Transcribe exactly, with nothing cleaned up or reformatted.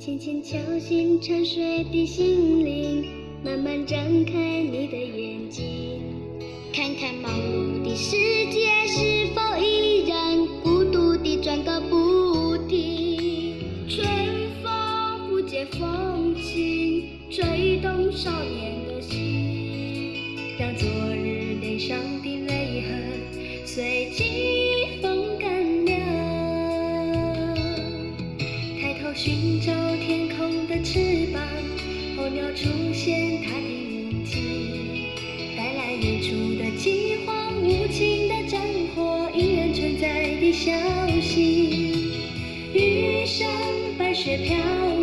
轻轻敲醒沉睡的心灵，慢慢张开你的眼睛，看看忙碌的世界是否依然孤独地转个不停。春风不解风情，吹动少年的心，让昨日脸上的泪痕随季风干了。抬头寻找天空的翅膀，候鸟出现它的影迹，带来日出的饥荒，无情的战火，依然存在的消息。余生白雪飘